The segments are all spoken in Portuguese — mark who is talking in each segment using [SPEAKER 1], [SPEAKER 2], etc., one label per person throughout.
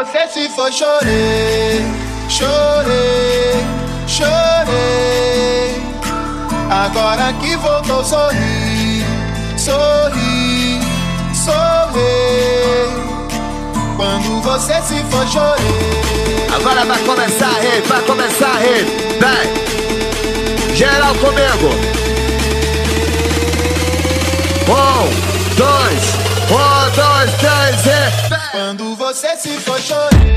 [SPEAKER 1] você se foi, chorei, chorei, chorei. Agora que voltou, sorri, sorri, sorri. Quando você se foi, chorei.
[SPEAKER 2] Agora vai começar a rede, vai começar a rede. Vem, geral comigo. 1, 2, 3 e...
[SPEAKER 1] Quando você se foi, chorei.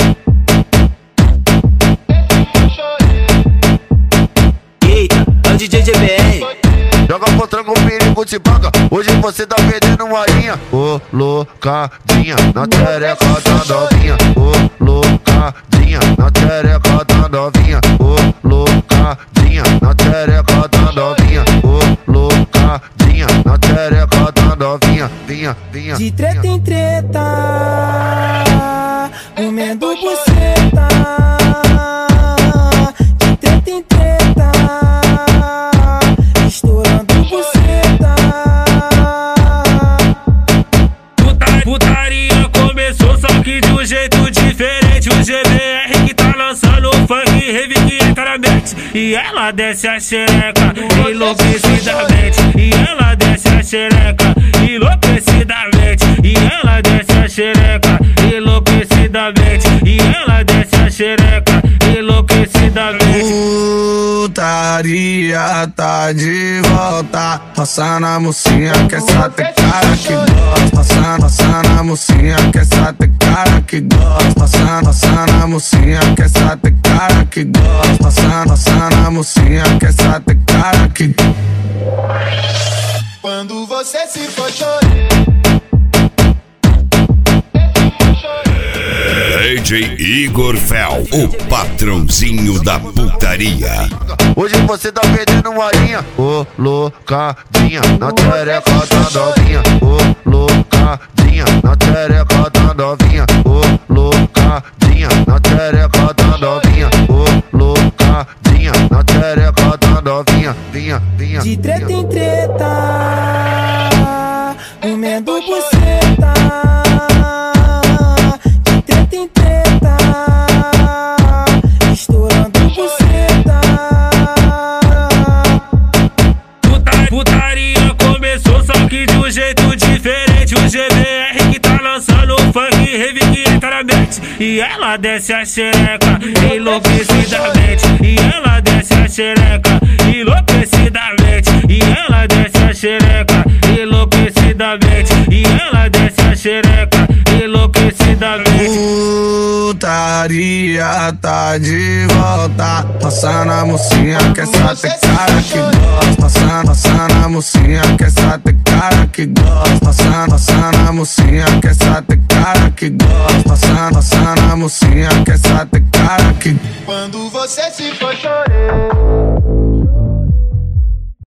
[SPEAKER 3] Eita, é o DJ GBR.
[SPEAKER 2] Joga pro tranco, perigo de banca. Hoje você tá perdendo uma linha. Ô, loucadinha, na tereca da novinha. Ô, loucadinha, na tereca da novinha. Ô, loucadinha, na tereca da novinha. Ô, loucadinha, na tereca da novinha. Vinha, vinha.
[SPEAKER 4] De treta em treta, comendo buceta. De treta em treta, estourando buceta.
[SPEAKER 5] Putaria começou, só que de um jeito diferente. O GBR que tá lançando o funk, rave que entra na mente. E ela desce a xereca enlouquecidamente. E ela desce a xereca enlouquecidamente. E ela desce a xereca enlouquecidamente. E ela desce a xereca enlouquecidamente.
[SPEAKER 6] Putaria tá de volta. Roçando a mocinha que essa tem cara que gosta. Roçando a mocinha que essa tem cara que gosta. Roçando a mocinha que essa tem cara que gosta. Roçando a mocinha que essa tem cara que...
[SPEAKER 1] Quando você se foi, chorei.
[SPEAKER 7] DJ Igor Fel, o patrãozinho da putaria.
[SPEAKER 2] Hoje você tá perdendo uma linha. Ô, loucadinha, na tereca da novinha. Ô, loucadinha, na tereca da novinha. Ô, loucadinha, na tereca da novinha. Ô, loucadinha, na tereca da novinha. Vinha, vinha.
[SPEAKER 4] De treta em treta, comendo buceta. De treta em treta, estourando buceta.
[SPEAKER 5] Putaria começou, só que de um jeito diferente. O GBR que tá lançando o funk, rave que entra na mente. E ela desce a xereca enlouquecidamente. E ela desce a xereca enlouquecidamente. E ela desce a xereca enlouquecidamente. E ela desce a xereca enlouquecidamente.
[SPEAKER 6] Putaria tá de volta. Roçando a mocinha que essa tem cara que gosta. Roçando a mocinha que essa tem cara que gosta. Roçando a mocinha que essa tem cara que gosta. Roçando a mocinha que essa tem cara que...
[SPEAKER 1] Quando você se foi, chorei.